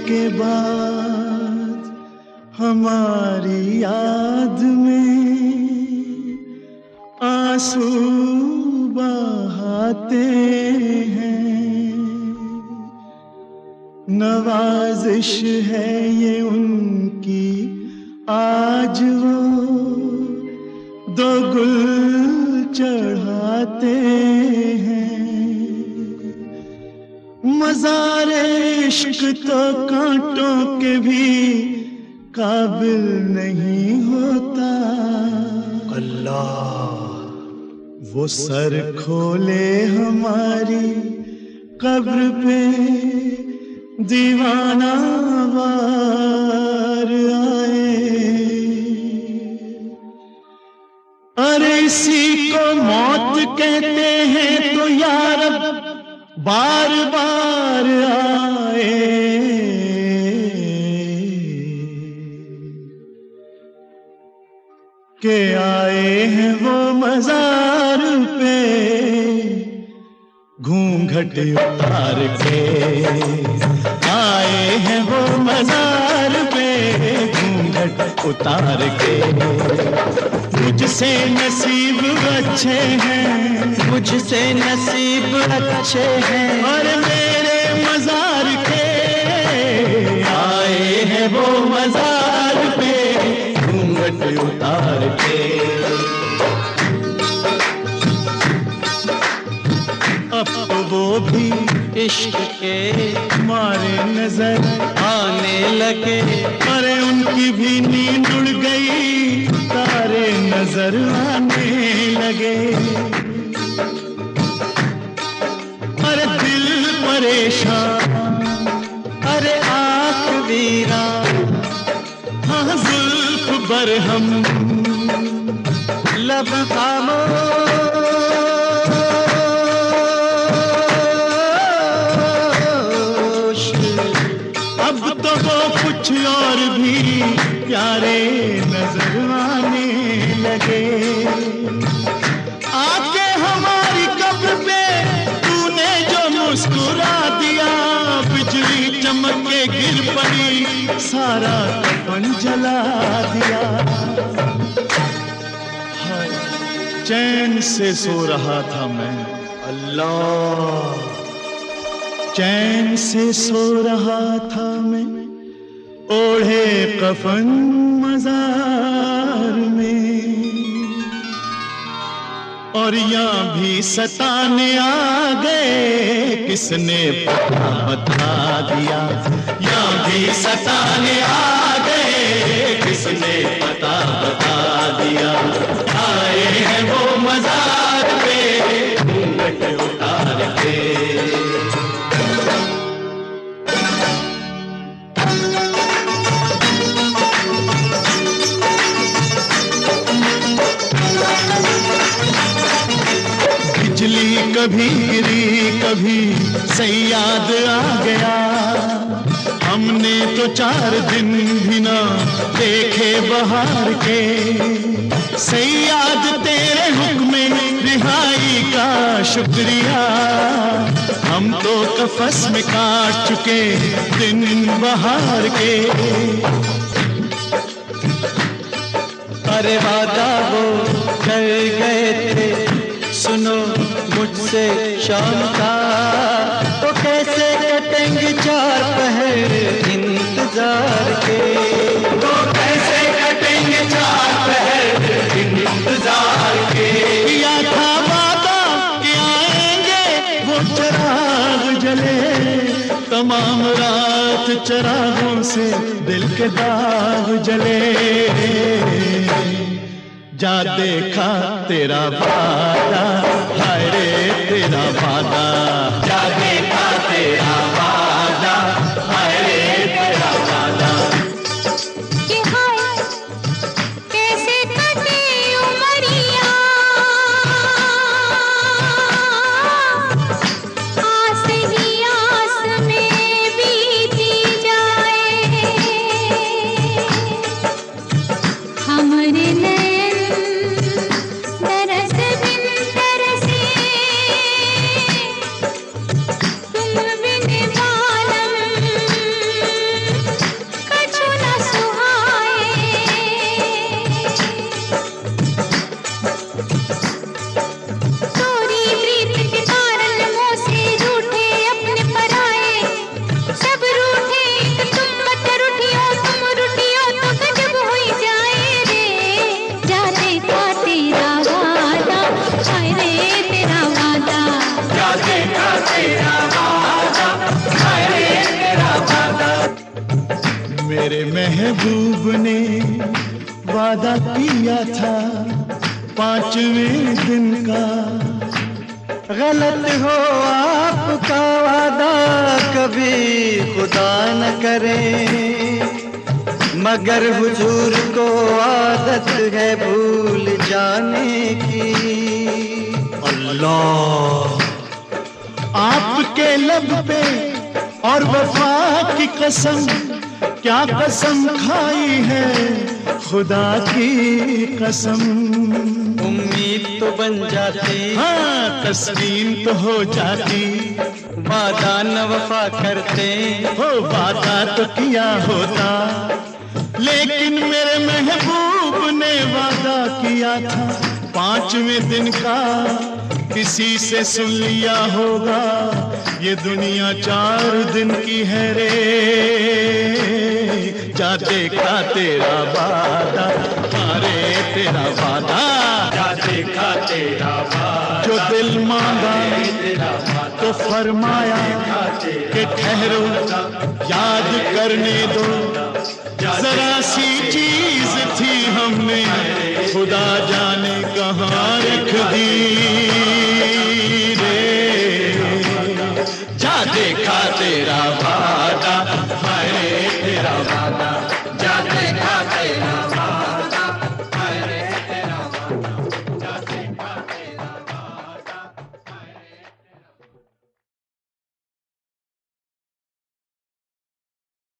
के बाद हमारी याद में आंसू बहाते हैं। नवाजिश है ये उनकी, आज वो दो गुल चढ़ाते हैं। मज़ारे इश्क तो कांटों के भी काबिल नहीं होता। अल्लाह वो सर खोले हमारी कब्र पे दीवाना वार आए। अरे इसी को मौत कहते हैं तो यार बार बार आए। के आए हैं वो मज़ार पे घूंघट उतार के। आए हैं वो मज़ार पे घूंघट उतार के। मुझसे नसीब अच्छे हैं, मुझसे नसीब अच्छे हैं, और मेरे मज़ार के आए हैं वो मज़ार पे घूंघट उतार के। अब वो भी इश्क के मारे नजर आने लगे। अरे उनकी भी नींद उड़ गई, तारे नजर आने लगे। अरे दिल परेशान, अरे आँख वीरान, हाँ जुल्फ बरहम, लब खामोश। अब तो वो कुछ और भी प्यारे नजर आने लगे। आके हमारी कब्र पे तूने जो मुस्कुरा दिया, बिजली चमक के गिर पड़ी, सारा कफन जला दिया। हाय चैन से सो रहा था मैं, अल्लाह चैन से सो रहा था मैं, ओढ़े कफन मज़ार में। और यहाँ भी सताने आ गए, किसने पता बता दिया। यहाँ भी सताने आ गए, किसने पता बता दिया। आए हैं वो मज़ार पे घूंघट उतार के। बिजली कभी गिरी कभी सैयाद आ गया, हमने तो 4 दिन भी ना देखे बहार के। सैयाद तेरे हुक्म रिहाई का शुक्रिया, हम तो कफस में काट चुके दिन बहार के। अरे वादा वो कर गए थे, सुनो मुझसे शाम का, तो कैसे कटेंगे 4 पहर इंतजार के। तो कैसे कटेंगे 4 पहर इंतजार के। किया था वादा कि आएंगे वो चराग जले, तमाम रात चरागों से दिल के दाग जले। जा देखा तेरा वादा, हाय रे तेरा वादा। जा देखा तेरा वादा, हाय रे तेरा वादा। कि हाय कैसे कटे उमरिया, आस ही आस में बीती जाए। हमरे नैन तरस बिन तरसे मेरे महबूब ने वादा किया था 5वें दिन का। गलत हो आपका वादा कभी खुदा न करे, मगर हुजूर को आदत है भूल जाने की। अल्लाह आपके लब पे और वफा की कसम, क्या कसम खाई है खुदा की कसम। उम्मीद तो बन जाती, हाँ तस्लीम तो हो जाती, वादा न वफा करते, हो वादा तो किया होता। लेकिन मेरे महबूब ने वादा किया था 5वें दिन का। किसी से सुन लिया होगा ये दुनिया 4 दिन की है रे। जा देखा तेरा वादा, अरे तेरा वादा, जा देखा तेरा वादा, जो दिल मांगा तो फरमाया कि ठहरो याद करने दो। जरा सी चीज थी हमने खुदा जाने कहाँ रख दी रे। जा देखा तेरा वादा, हाय तेरा वादा।